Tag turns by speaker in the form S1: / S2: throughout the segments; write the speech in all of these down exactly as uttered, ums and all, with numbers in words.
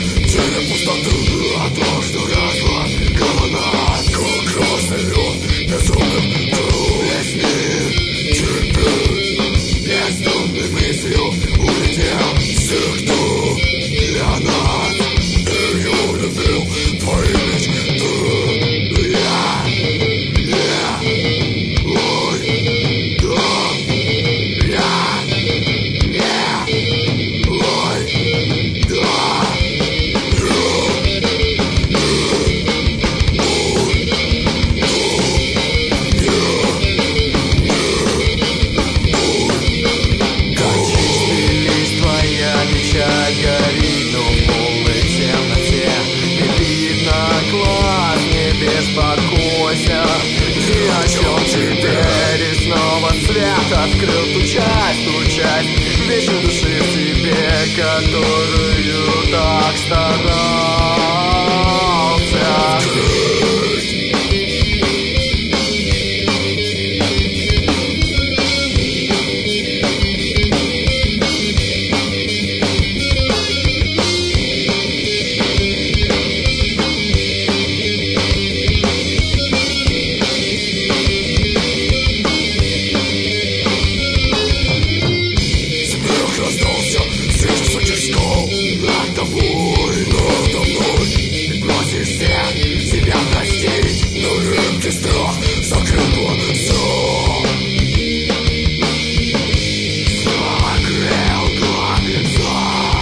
S1: Тени пустоты от того, что разлад колоннад, как красный лед безумным трудом. Весь мир теперь бездумной мыслью улетел. Все, кто для нас ее любил, твои мечты. Я, я, ой, да, я, не, ой, да.
S2: Горит, но в полной темноте не видно глаз, не беспокойся ни о чем теперь. И снова свет открыл ту часть, ту часть вечной души в тебе, которую так старался.
S1: Раздался свет высоких скал над тобой, надо мной. Ты просишь всех себя простить, но редкий страх закрыл глаза. Закрыл глаза.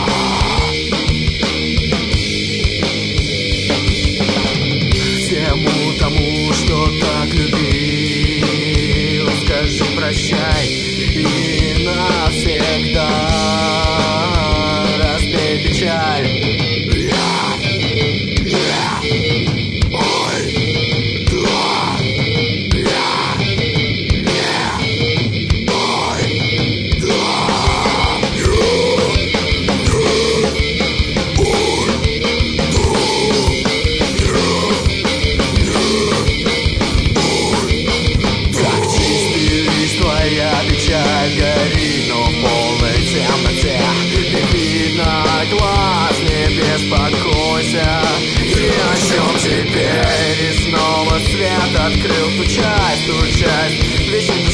S2: Всему тому, что так любил, скажи прощай и навсегда разбей печаль.
S1: Я, я, ой, да, я, не, ой, да,
S2: как чистый лист твоя печаль горит, но в полной темноте не видно глаз, не беспокойся ни о чем теперь. И снова свет открыл ту часть, ту часть вечной